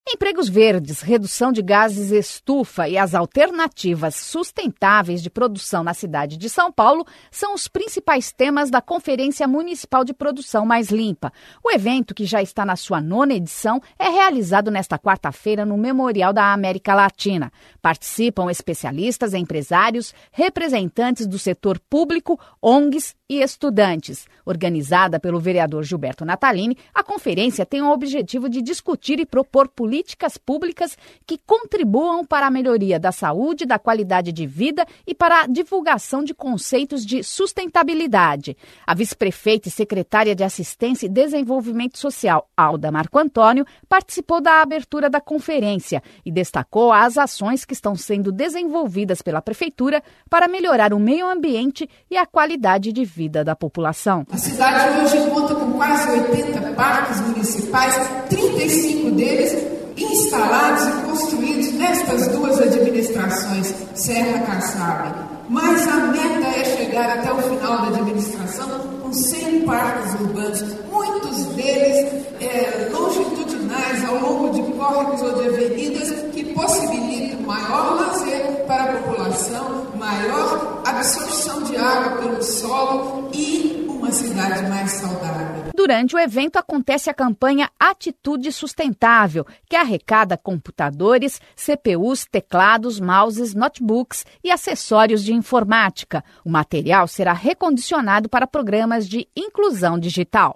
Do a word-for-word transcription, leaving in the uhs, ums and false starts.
Empregos verdes, redução de gases estufa e as alternativas sustentáveis de produção na cidade de São Paulo são os principais temas da Conferência Municipal de Produção Mais Limpa. O evento, que já está na sua nona edição, é realizado nesta quarta-feira no Memorial da América Latina. Participam especialistas, empresários, representantes do setor público, O N Gs e estudantes. Organizada pelo vereador Gilberto Natalini, a conferência tem o objetivo de discutir e propor políticas políticas públicas que contribuam para a melhoria da saúde, da qualidade de vida e para a divulgação de conceitos de sustentabilidade. A vice-prefeita e secretária de Assistência e Desenvolvimento Social, Alda Marco Antônio, participou da abertura da conferência e destacou as ações que estão sendo desenvolvidas pela Prefeitura para melhorar o meio ambiente e a qualidade de vida da população. A cidade hoje conta com quase oitenta parques municipais, trinta e cinco deles instalados e construídos nestas duas administrações, Serra Kassab. Mas a meta é chegar até o final da administração com cem parques urbanos, muitos deles é, longitudinais ao longo de córregos ou de avenidas que possibilitam maior lazer para a população, maior absorção de água pelo solo e uma cidade mais saudável. Durante o evento acontece a campanha Atitude Sustentável, que arrecada computadores, C P Us, teclados, mouses, notebooks e acessórios de informática. O material será recondicionado para programas de inclusão digital.